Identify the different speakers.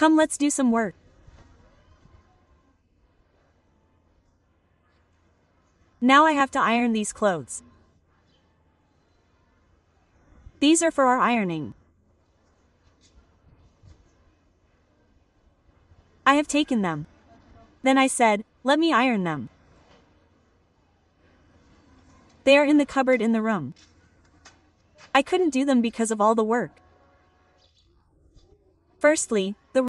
Speaker 1: Come, let's do some work. Now I have to iron these clothes. These are for our ironing. I have taken them. Then I said, let me iron them. They are in the cupboard in the room. I couldn't do them because of all the work. Firstly, the